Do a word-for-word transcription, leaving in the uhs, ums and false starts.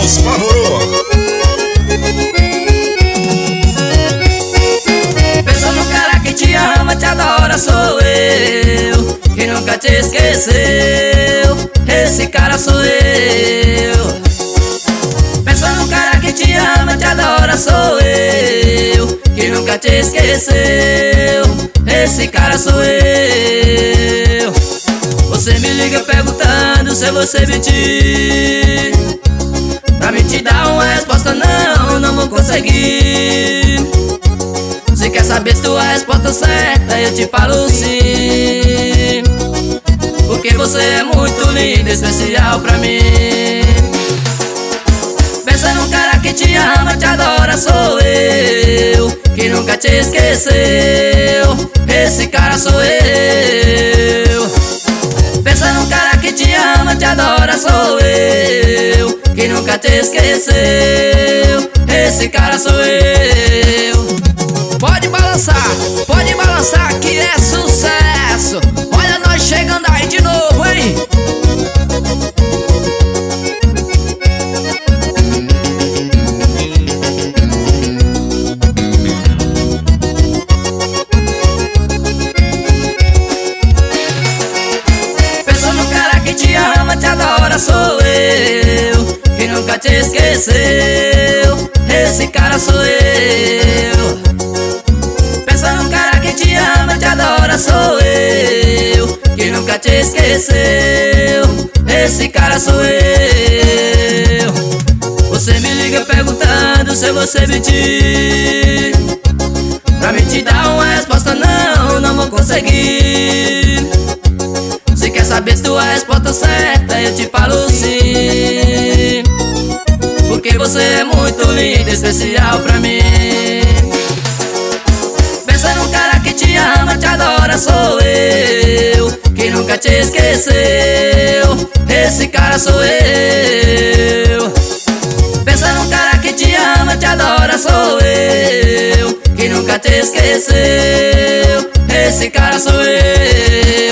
Caos Pavoro. Pensa no cara que te ama, te adora, sou eu, que nunca te esqueceu. Esse cara sou eu. Pensa no cara que te ama, te adora, sou eu, que nunca te esqueceu. Esse cara sou eu. Você me liga perguntando se você mentir. Pra mim te dar uma resposta, não, não vou conseguir. Se quer saber se tua resposta certa, eu te falo sim. Porque você é muito linda, especial pra mim. Pensa num cara que te ama, te adora, sou eu, que nunca te esqueceu. Esse cara sou eu. Pensa num cara que te ama, te adora, sou eu, que nunca te esqueceu. Esse cara sou eu. Pode balançar, pode balançar que é sucesso. Olha nós chegando aí de novo, hein? Pensa no cara que te ama, te adora, sou eu, que nunca te esqueceu. Esse cara sou eu. Pensa num cara que te ama, te adora, sou eu, que nunca te esqueceu. Esse cara sou eu. Você me liga perguntando se você mentir. Pra mim te dar uma resposta, não, não vou conseguir. Se quer saber se tua resposta certa, eu te falo sim. Porque você é muito linda, especial pra mim. Pensa num cara que te ama, te adora, sou eu, que nunca te esqueceu. Esse cara sou eu. Pensa num cara que te ama, te adora, sou eu, que nunca te esqueceu. Esse cara sou eu.